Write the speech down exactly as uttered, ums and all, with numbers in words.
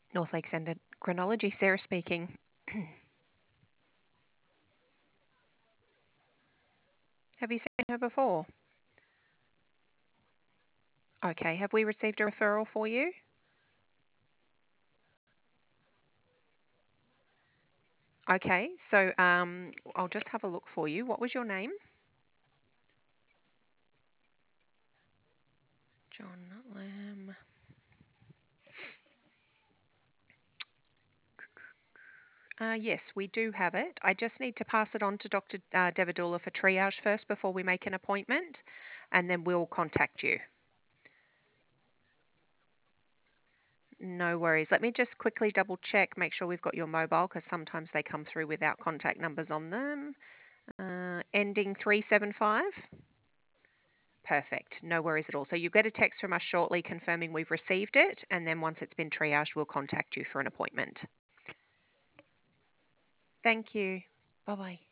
North Lakes Endocrinology, Sarah speaking. Have you seen her before? Okay, have we received a referral for you? Okay, so um, I'll just have a look for you. What was your name? John Lamb. Uh, yes, we do have it. I just need to pass it on to Doctor Uh, Devadula for triage first before we make an appointment, and then we'll contact you. No worries. Let me just quickly double check, make sure we've got your mobile because sometimes they come through without contact numbers on them. Uh, ending three seven five. Perfect. No worries at all. So you'll get a text from us shortly confirming we've received it, and then once it's been triaged, we'll contact you for an appointment. Thank you. Bye bye.